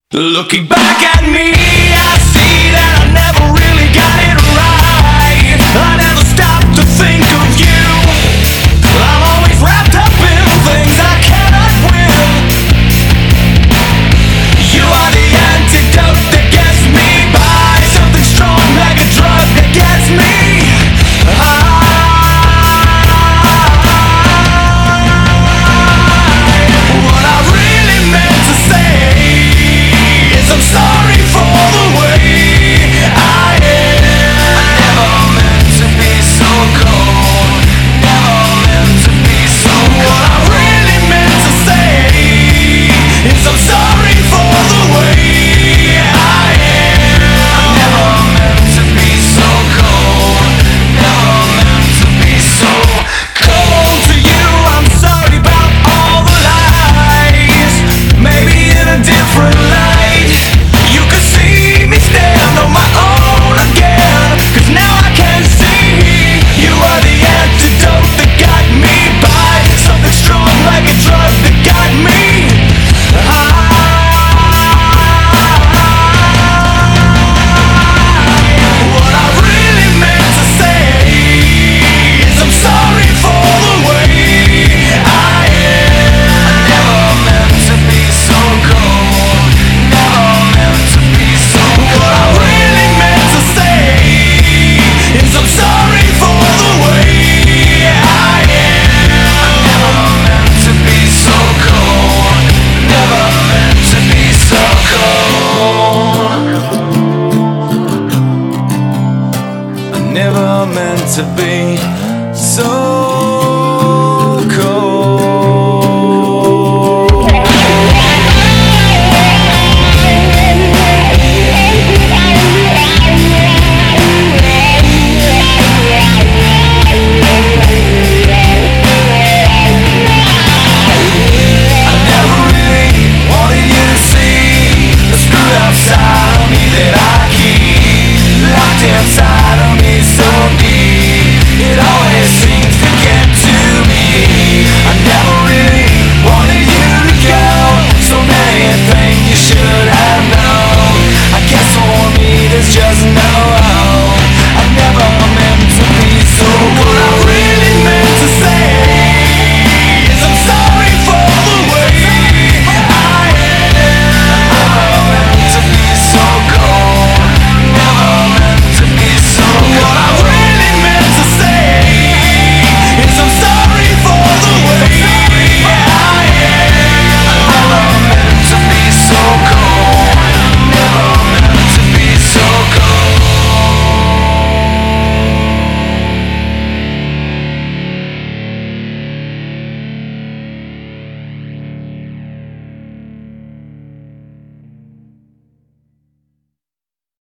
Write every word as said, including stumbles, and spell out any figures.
Looking back at me, I see that I never really got it right. I never stopped to think of you. I'm always wrapped up in things I cannot win. You are the antidote that gets me by, something strong like a drug that gets me high. What I really meant to say, I'm sorry for the way I am. I never meant to be so cold, never meant to be so cold. What I really meant to say is I'm sorry for the way I am. I never meant to be so cold, never meant to be so cold to you. I'm sorry about all the lies, maybe in a different light. Never meant to be so